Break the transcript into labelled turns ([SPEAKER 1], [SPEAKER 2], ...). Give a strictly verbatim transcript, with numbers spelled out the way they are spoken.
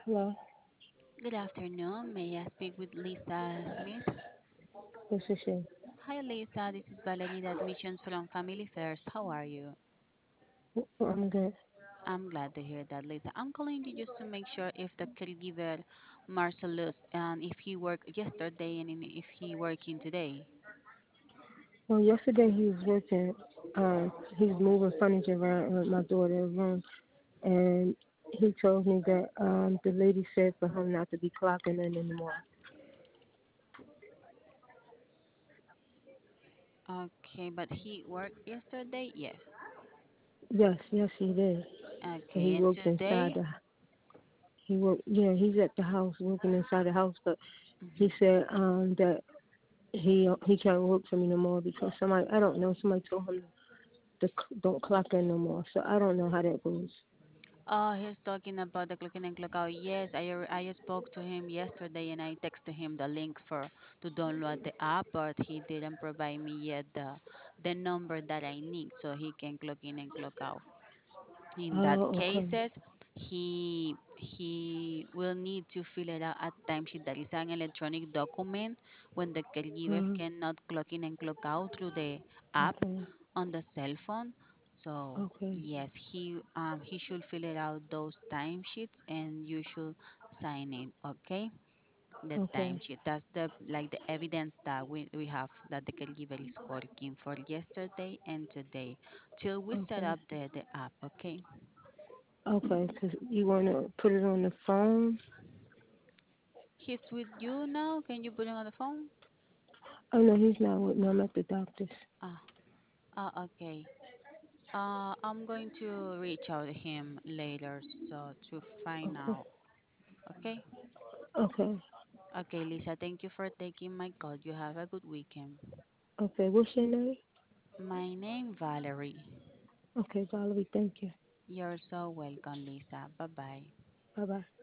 [SPEAKER 1] Hello,
[SPEAKER 2] Good afternoon. May I speak with Lisa Smith?
[SPEAKER 1] this is she.
[SPEAKER 2] Hi, Lisa. This is Valerie, the admissions from Family First. How are you?
[SPEAKER 1] I'm good.
[SPEAKER 2] I'm glad to hear that, Lisa. I'm calling you just to make sure if the caregiver Marcellus and if he worked yesterday and in- if he working today.
[SPEAKER 1] Well, yesterday he was working. Um, he was moving furniture around in my daughter's room, and he told me that um the lady said for him not to be clocking in anymore.
[SPEAKER 2] Okay, but he worked yesterday? Yes.
[SPEAKER 1] Yes, yes, he did. And he
[SPEAKER 2] Okay, and
[SPEAKER 1] worked inside
[SPEAKER 2] today?
[SPEAKER 1] the. He worked. Yeah, he's at the house working inside the house, but he
[SPEAKER 2] Mhm.
[SPEAKER 1] said um that he he can't work for me no more because somebody I don't know somebody told him to c- don't clock in no more. So I don't know how that goes.
[SPEAKER 2] Oh, he's talking about the clock in and clock out. Yes, I al- I spoke to him yesterday and I texted him the link for to download the app, but he didn't provide me yet the the number that I need so he can clock in and clock out. In that
[SPEAKER 1] Oh, okay.
[SPEAKER 2] cases, he he will need to fill it out at timesheet. That is an electronic document when the caregiver
[SPEAKER 1] Uh,
[SPEAKER 2] cannot clock in and clock out through the app
[SPEAKER 1] okay.
[SPEAKER 2] on the cell phone. So
[SPEAKER 1] Okay.
[SPEAKER 2] yes, he um he should fill it out those timesheets and you should sign it. Okay, the
[SPEAKER 1] Okay.
[SPEAKER 2] timesheet. That's the like the evidence that we we have that the caregiver is working for yesterday and today till we set
[SPEAKER 1] Okay.
[SPEAKER 2] up the the app. Okay.
[SPEAKER 1] Okay. Cause you wanna put it on the phone?
[SPEAKER 2] He's with you now. Can you put him on the phone?
[SPEAKER 1] Oh no, he's not with me. I'm at the doctor's.
[SPEAKER 2] Ah, ah, okay. Uh, I'm going to reach out to him later so to find
[SPEAKER 1] Okay.
[SPEAKER 2] out. Okay.
[SPEAKER 1] Okay.
[SPEAKER 2] Okay, Lisa. Thank you for taking my call. You have a good weekend.
[SPEAKER 1] Okay. What's your name?
[SPEAKER 2] My name Valerie.
[SPEAKER 1] Okay, Valerie. Thank you.
[SPEAKER 2] You're so welcome, Lisa. Bye bye.
[SPEAKER 1] Bye bye.